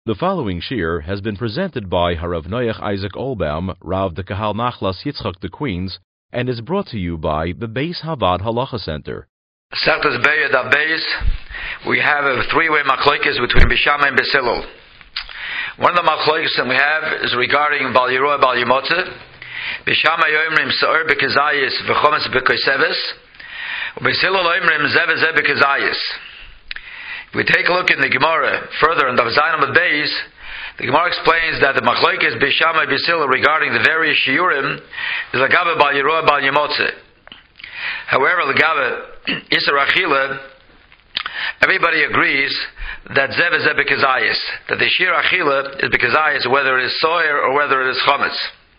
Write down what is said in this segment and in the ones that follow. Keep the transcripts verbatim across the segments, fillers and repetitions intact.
The following shir has been presented by Harav Noach Isaac Olbaum, Rav the Kahal Nachlas Yitzchak the Queens, and is brought to you by the Beis Havad Halacha Center. Sechtas Beyad Beis, we have a three-way machlokes between Bishama and Besilul. One of the machlokes that we have is regarding Bal Yeroah Bal Yemotze. Bishama Yoimrim Sa'ur Bekazayis V'chometz Bekoseves, Besilul Yoimrim Zeve Zeve Bekazayis. If we take a look in the Gemara further in the Zayin of Beis, the Gemara explains that the machlokes Bishama and Besilul regarding the various shiurim is Lagabe Bal Yeroah Bal Yemotze. However, Lagabe Isser Achila, everybody agrees that Zev is Bekazayis, that the Shir Achila is Bekazayis, whether it is soyer or whether it is chometz.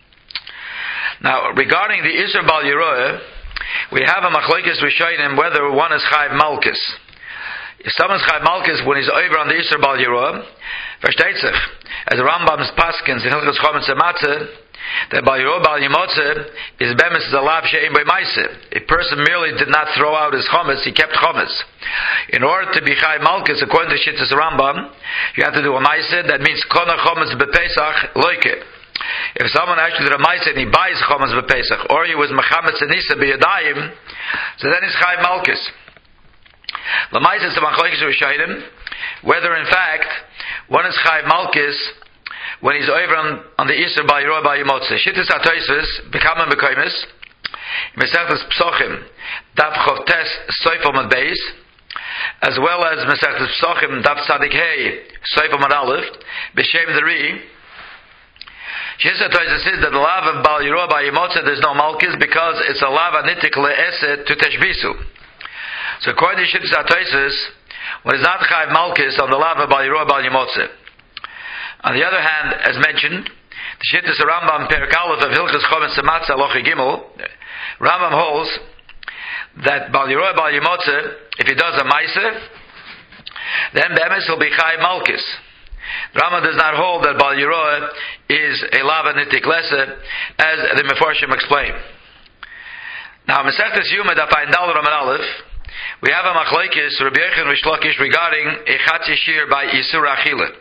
Now, regarding the Isser Bal Yeroah, we have a machlokes Rishonim whether one is Chayv Malkus. If someone's Chayv Malkus when he's over on the Isser Bal Yeroah, versteht sich, as the Rambam's Paskins in Hilchos Chometz and Matzah, that Bal Yeroah Bal Yemotze is bemis the lav she'ein by ma'aseh. A person merely did not throw out his chometz; he kept chometz. In order to be chayv malkus, according to Shittas Rambam, you have to do a ma'aseh. That means kona chometz bepesach loike. If someone actually did a ma'aseh and he buys chometz bepesach, or he was mechametz anisa biyadayim, so then he's chayv malkus. The ma'aseh is the machlokes rishonim whether in fact one is chayv malkus when he's over on, on the Isser Bal Yeroah Bal Yemotze. Shittas HaTosfos B'kama Mekoymes Mesechtes Psochim Daf Chovtes Soifom Ad Beis, as well as Mesechtes Psochim Daf Tzadik Hey Soifom Ad Aleph B'Shem the Ri. Shittas HaTosfos says that the lav of Bal Yeroah Bal Yemotze there's no malchus because it's a lav anitik le'eset to teshbisu. So according to Shittas HaTosfos, when it's not chayv malchus on the lav of Bal Yeroah Bal Yemotze. On the other hand, as mentioned, the Shittas Rambam Perek Aleph of Hilchos Chometz and Matzah Lochi Gimel, Rambam holds that Bal Yeroah Bal Yemotze, if he does a ma'aseh, then be'emes will be Chayv Malkus. Rambam does not hold that Bal Yeroah is a lava nitik lesa, as the Meforshim explain. Now, Mesechtes Yuma Daf Ayin Daled Amud Aleph, we have a machlokes Rabbi Yochanan Rish Lakish regarding a chatzi shir by Isur Achila.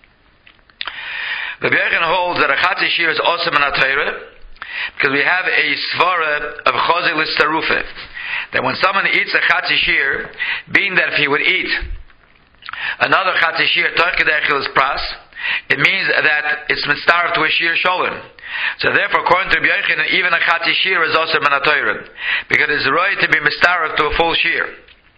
Rabbi Yochanan holds that a chatzi shir is also in Torah because we have a svara of chozi listarufe that when someone eats a chatzi shir, being that if he would eat another chatzi shir toich pras, it means that it's mitzaref to a shir sholem. So therefore, according to Rabbi Yochanan, even a chatzi shir is also in Torah because it's right to be mitzaref to a full shir.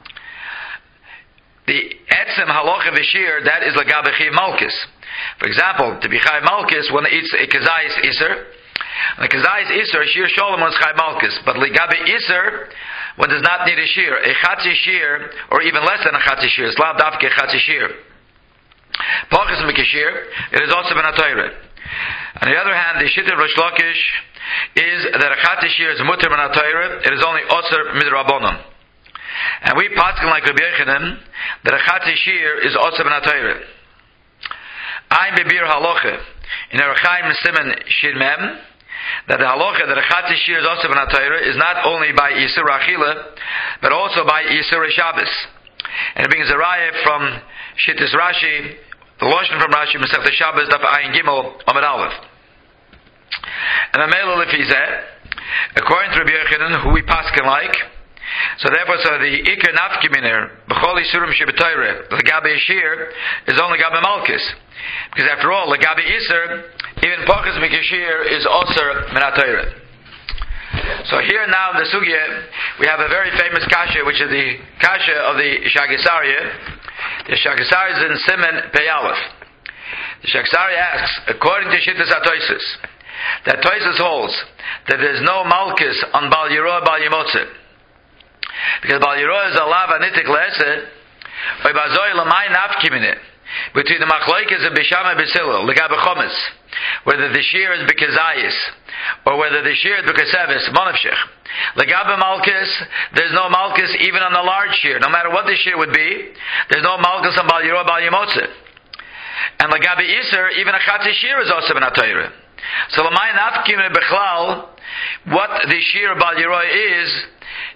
The etzem halacha v'shir, that is lagabe chiv malchus. For example, to be chayv malchus, one eats a kazayis iser. And the kazayis iser, shir sholem, one's chayv malchus. But lagabe iser, one does not need a shir. A chatzi shir, or even less than a chatzi shir, it's lav dafke chatzi shir. Pachas mikashir, it is also ben Torah. On the other hand, the shitah of Rish Lakish is that a chatzi shir is muter ben Torah, it is only osir midrabanan. And we paskin like Rabbi Yochanan that a chatzi shir is also ben Torah. Ein bebir halacha in Erechaim Siman Shir Mem that the halacha that a chatzi shir is also ben Torah is not only by Isur Achila but also by Isur Shabbos. And it brings a raya from Shittas Rashi, the Lashon from Rashi Masechta Shabbos Daf Ayin Gimel Amud Aleph. And the Mela Lefizeh, according to Rabbi Yochanan, who we paskin like. So therefore, so the Iker Nafkiminer B'chol Isurim Shebetoire the Lagabe Shir is only Gabe Malkus. Because after all, Lagabe Iser, even Pachas Mikashir is also Menatoira. So here now in the Sugya, we have a very famous kasha, which is the kasha of the Shagasarya. The Shagasarya is in Siman Pei Aleph. The Shagasarya asks, according to Shittas HaTosfos, that Tosfos holds that there is no Malkus on Bal Yeroah Bal Yemotze. Because Bal Yeroah is a lava nitik le'esed, or Bazoy l'may nafkiminit. Between the machlokes of Bishama and Besilul, Lagabe Chometz, whether the shir is Bekazayis, or whether the shir is Bekasevis, Monavshich. Lagabe Malkus, there's no Malkus even on the large shir. No matter what the shir would be, there's no Malkus on Bal Yeroah Bal Yemotze. And Lagabe Iser, even a chatzi shir is also ben Torah. So l'may nafkiminit bechlal, what the shir Bal Yeroah is,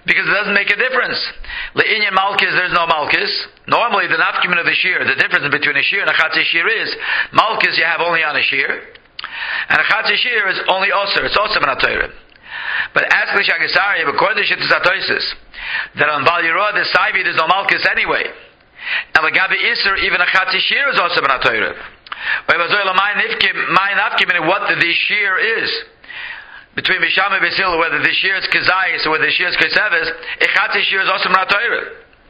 because it doesn't make a difference. Le'inyan malchus, there's no malchus. Normally, the nafkimin of the shear, the difference between a shear and a chatzi shear is malchus you have only on a shear, and a chatzi shear is only osir. It's osir in Torah. But ask the Shagasari, according to Shittas HaTosfos, that on Bal Yirah the Saivi there's no malchus anyway, and Lagabi Isser even a chatzi shear is osir in Torah. What the shear is between Bisham and Basil, whether the shear is Kazayis or whether the shear is Koseves, a chatzi shear is also Mnatoira.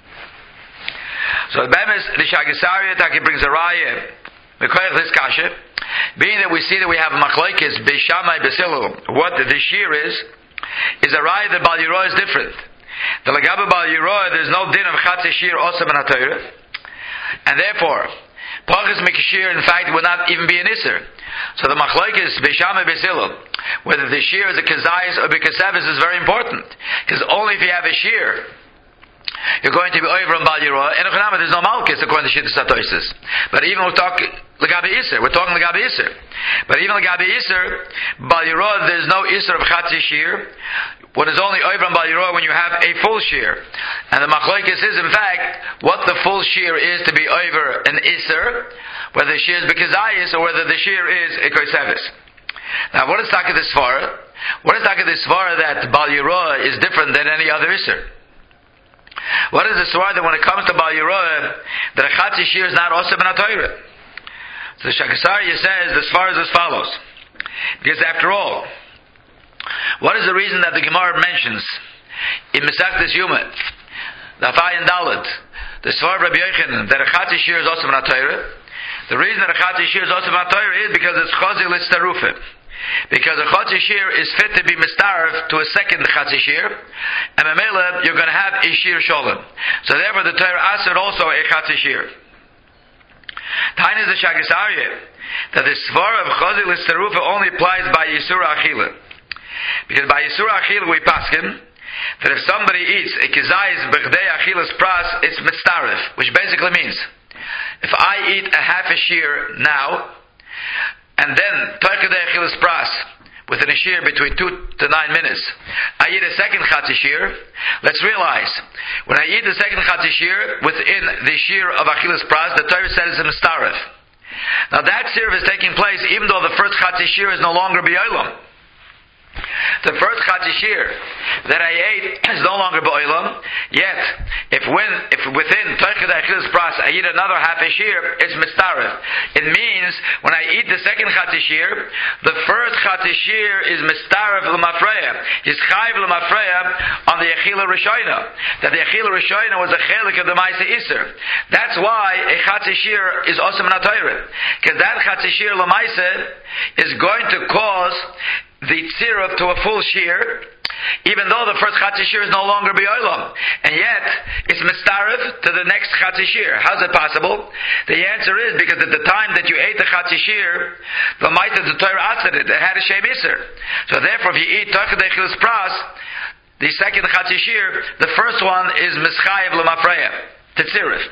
So the Bemis, the Shagasari, Taki brings a raya, this kasha, being that we see that we have Machlaikis, Bisham and Basil, what the shear is, is a raya that Bal Yirah is different. The Lagaba Bal Yirah, there's no din of chatzi shear also Mnatoira, and therefore, Pachas Mikashir, in fact, would not even be an Isser. So the Machlaikis, Bisham and Basil, whether the shear is a Kazayis or a Kasevis is very important. Because only if you have a shear, you're going to be over on Bal Yirah. And there's no Malchus according to Shittas HaTosfos. But even we're talking Lagabi Isser, we're talking Lagabi Isser. But even Lagabi Isser, Bal Yirah, there's no Isser of Chatzi shear. What is only over on Bal Yirah when you have a full shear. And the Machlaikis is, in fact, what the full shear is to be over an Isser, whether the shear is Bekazayis or whether the shear is a Kosevis. Now, what is Taka the Svara? What is Taka the Svara that Bal Yirah is different than any other Isser? What is the Svara that when it comes to Bal Yirah, that a Chatzi shear is not also ben HaTorah? So the Shakasarya says the Svara is as follows. Because after all, what is the reason that the Gemara mentions in Mesachtes Yuma, the Afai and Dalet, the Svar Rabbi Yochanan, that a Chatzi shear is also ben HaTorah? The reason that a Chatzi shear is also ben HaTorah is because it's Chazi Listarufim. Because a Chatzi shear is fit to be mistarif to a second Chatzi shear, and Mamela, you're going to have a shear sholem. So therefore the Torah asad also a Chatzi shear. Tain is the Shagasarya, that the Svar of Chazi Listarufim only applies by Yisura Achila. Because by Yisur Achil we paskin that if somebody eats a kizayis b'chdei achilas pras, it's mitzaref, which basically means if I eat a half a shear now, and then toikadei achilas pras within a shear between two to nine minutes, I eat a second chatzi shear. Let's realize when I eat the second chatzi shear within the shear of achilas pras, the Torah says it's a mitzaref. Now that shear is taking place even though the first chatzi shear is no longer b'yolam. The first chatzi shear that I ate is no longer ba'olam. Yet, if when if within toichet achilas pras I eat another half a shear, it's mitzaref. It means when I eat the second chatzi shear, the first chatzi shear is mitzaref l'mafreya. He's chayv l'mafreya on the achila rishayna. That the achila rishayna was a chelik of the ma'aseh iser. That's why a chatzi shear is also min haTorah, because that chatzi shear l'ma'aseh is going to cause the tziruf to a full shear, even though the first chatzi shear is no longer b'olam, and yet it's mistarif to the next chatzi shear. How's it possible? The answer is because at the time that you ate the chatzi shear, the might of the Torah asked it, it had a shem iser. So therefore, if you eat toichet achilas pras, the second chatzi shear, the first one is mischayev l'mafreya, to tziruf.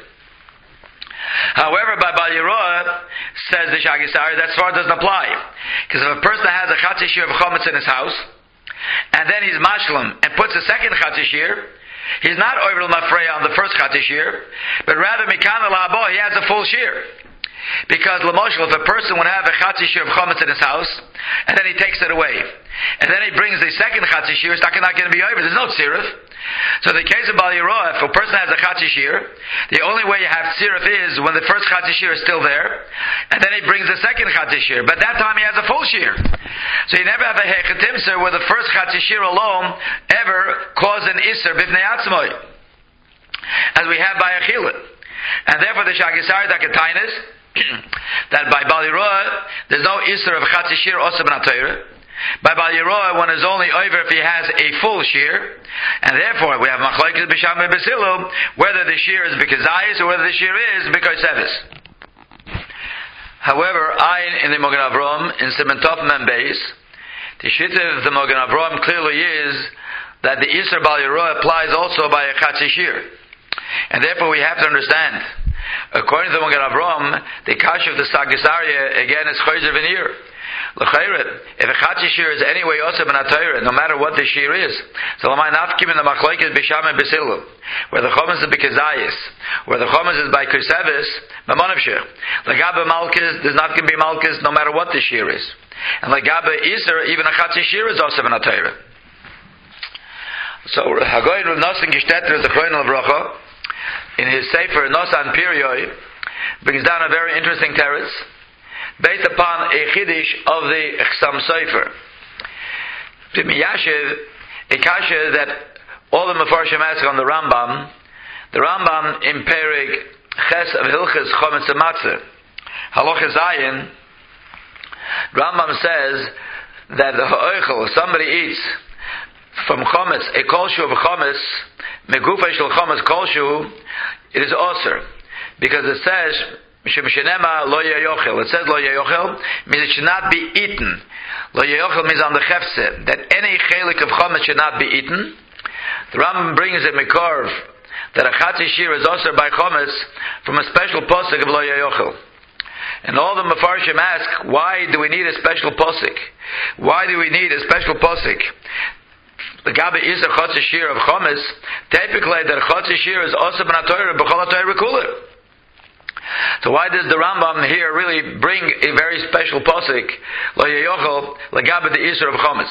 However, by Bal Yirah, says the Shagasari, that svara doesn't apply. Because if a person has a chatzi shear of chometz in his house, and then he's mashlam, and puts a second chatzi shear, he's not over l'mafreya on the first chatzi shear, but rather mikana la'abo, he has a full shear. Because l'moshel, if a person would have a chatzi shear of chometz in his house, and then he takes it away, and then he brings the second chatzi shear, it's not going to be over, there's no tziruf. So in the case of Bal Yirah, if a person has a chatzi shear, the only way you have tziruf is when the first chatzi shear is still there, and then he brings the second chatzi shear. But that time he has a full shear. So you never have a hechetimser where the first chatzi shear alone ever caused an iser b'fnei atzmoi, as we have by Achila. And therefore the Shagasari Dakatainis, that by Bal Yirah, there's no iser of chatzi shear also ben HaTorah. By Bal Yirah, one is only over if he has a full shear, and therefore we have Machlaikis Bisham and Basilu, whether the shear is Bekazayis or whether the shear is Bekosevis. However, I in the Mogen Avram in Simentov Membeis, the Shitta of the Mogen Avram clearly is that the Isser Bal Yirah applies also by a chatzi shear, and therefore we have to understand. According to the Mogen Avram, the Kash of the Sagisarya again is Chayzer Venir. If a Chatzi Shir is anyway also ben Atayra, no matter what the Shir is, so Lamai Nafkim in the Machlokes Bisham and Besilu, where the Chomas is Bekazayis, where the Chomas is by Kusevis, Mamonav Shir. Lagabe Malkis, there's not going to be Malkis no matter what the Shir is. And Lagabe Iser, even a Chatzi Shir is also ben Atayra. So Hagoy Rav Nosson Gishtetler, the Chroin of Bracha, in his Sefer Nosan Perioi, brings down a very interesting teretz based upon a chiddush of the Chsam Sofer. Miyashiv, a kasha that all the Mefarshim ask on the Rambam, the Rambam in Perig Ches of Hilchas Chometz Matzah, Halacha Zayin, Rambam says that the ha'oichel, somebody eats from chometz, a kolshu of chometz, megufay shel chometz kolshu, it is osir, because it says mishum shenema lo yayochel. It says lo yayochel means it should not be eaten. Lo yayochel means on the chefse that any chelik of chometz should not be eaten. The Rambam brings a mekorv that a chatzi shir is osir by chometz from a special posuk of lo yayochel. And all the Mefarshim ask, why do we need a special posuk? Why do we need a special posuk? The Gabi is a Chotzi Shir of Chometz. Typically, that Chotzi Shir is also ben HaTorah b'chol HaTorah kula. So why does the Rambam here really bring a very special posik, Lo Yeyochel, L'Gabi the Isur of Chometz?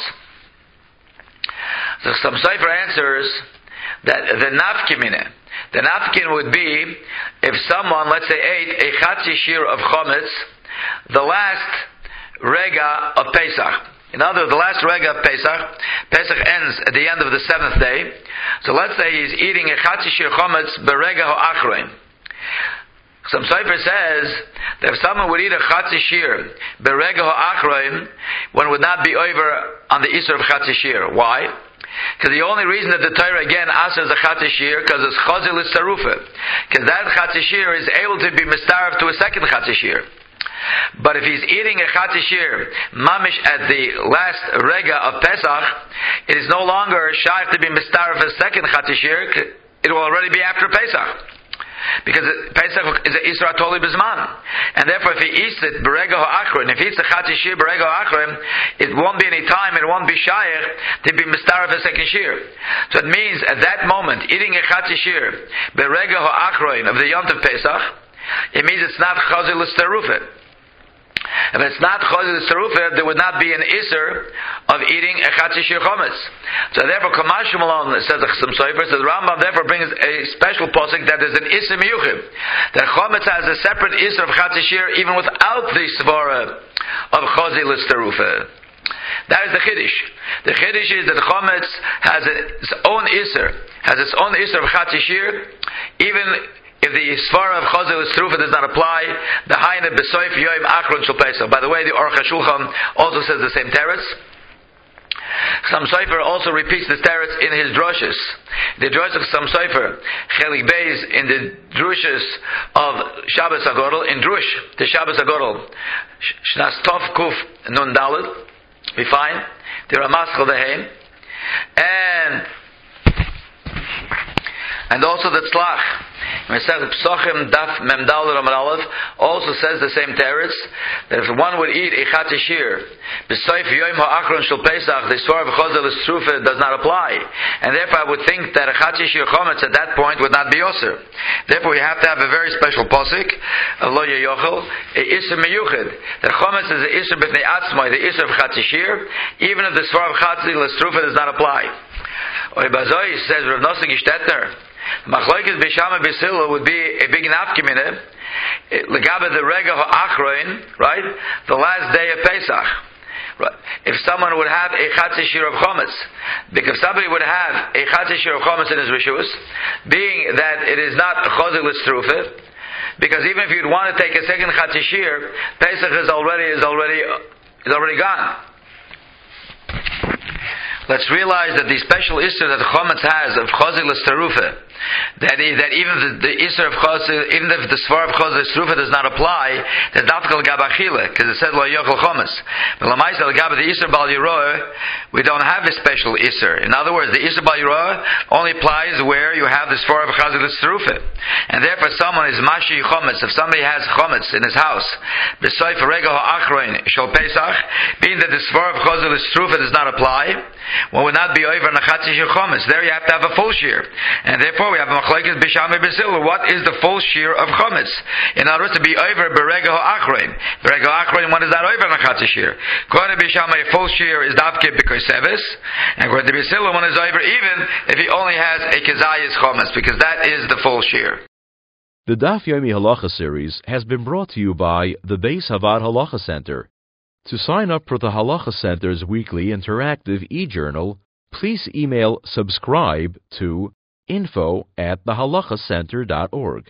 So some Sefer answers that the nafkimine, the nafkin would be if someone, let's say, ate a Chatzi Shir of Chometz, the last Rega of Pesach. In other words, the last Rega of Pesach, Pesach ends at the end of the seventh day. So let's say he's eating a Chatzi Shir Chometz Berega Ho'achroin. Some Sefer says that if someone would eat a Chatzi Shir Berega Ho'achroin, one would not be over on the Isur of Chatzi Shir. Why? Because the only reason that the Torah again asks a Chatzi Shir, because it's Chazil is Tarufa. Because that Chatzi Shir is able to be mistarv to a second Chatzi Shir. But if he's eating a Chatzi Shir mamish at the last Rega of Pesach, it is no longer shy to be mistar of a second Chatzi Shir. It will already be after Pesach, because Pesach is an Isra Toli Bizman, and therefore if he eats it Berega Ho'achron, if he eats a Chatzi Shir Berega Ho'achron, it won't be any time, it won't be shaykh to be mistar of a second Shir. So it means at that moment, eating a Chatzi Shir Berega Ho'achron of the Yom Tov Pesach, it means it's not Chazil L'Starufet. If it's not Chazil L'Starufet, there would not be an Isser of eating a Chatzi Shir Chometz. So therefore, Kamash Malon says some Sefer, so the Rambam therefore brings a special posik that is an Isser Miyuchim. That Chometz has a separate Isser of Chatzi Shir even without the Svara of Chazil L'Starufet. That is the Chiddush. The Chiddush is that Chometz has its own Isser, has its own Isser of Chatzi Shir, even if the Svara of Chazil L'Starufet does not apply, the Haine B'Soif Yoim Achron Shel Pesach. By the way, the Aruch HaShulchan also says the same teretz. Some Sefer also repeats this teretz in his drushes. The drush of some Sefer, Chelik Beis, in the drushes of Shabbos HaGodol, in drush, the Shabbos HaGodol, Shnas Tov Kuf Nun Daled, we find, the Ramaschal Deheim, and and also the Tzlach. Psochim Daf Memdal Ramad Aleph also says the same teretz, that if one would eat a Chatzi Shir b'soif Yom Ha'achron Shel Pesach, the Svar of Chazil L'Starufet does not apply, and therefore I would think that a Chatzi Shir Chometz at that point would not be Osir. Therefore we have to have a very special posik of Lo Yeyochel, a Isser Meyuchid, that Chometz is the Isser B'nei Atzmai, the Isser of Chatzi Shir, even if the Svar of Chazil L'Starufet does not apply. Oy Bazoi says Rav Nosson Gishtetner, Machlokes Bisham B'Silo would be a big nafkimine, L'gabe the Rega Ha'achroin, right? The last day of Pesach. Right. If someone would have a Chatzi Shir of Chometz, because somebody would have a Chatzi Shir of Chometz in his Rishus, being that it is not Chazil L'Starufet, because even if you'd want to take a second Chatzi Shir, Pesach is already is already is already gone. Let's realize that the special issue that the Chometz has of Chazil L'Starufet, that is, that even the, the Isser of Chos, even if the Svar of Chos, the Srufa does not apply, there's Dafka L'Gab Achila, because it said Lo Yochel Chometz. But L'Maisa L'Gab the Isser Bal Yiroah, we don't have a special Isser. In other words, the Isser Bal Yiroah only applies where you have the Svar of Chos, the Srufa. And therefore someone is Mashi Chometz, if somebody has Chometz in his house, B'Soif Rego Ha'achroin Shal Pesach, being that the Svar of Chos, the Srufa does not apply, one would not be over Nachatzi Shel Chometz. There you have to have a full shear. And therefore we have a machlokes Bisham B'Silul. What is the full shear of Chometz? In other words, to be over Berega Ha'achroin. Berega Ha'achroin, what is that over Nachatzi shear? According to Bisham, a full shear is Davke B'Koseves. And according to B'Silul, one is over even if he only has a Kezayis Chometz, because that is the full shear. The Daf Yomi Halacha series has been brought to you by the Beis Havad Halacha Center. To sign up for the Halacha Center's weekly interactive e-journal, please email subscribe to info at the halacha center dot org.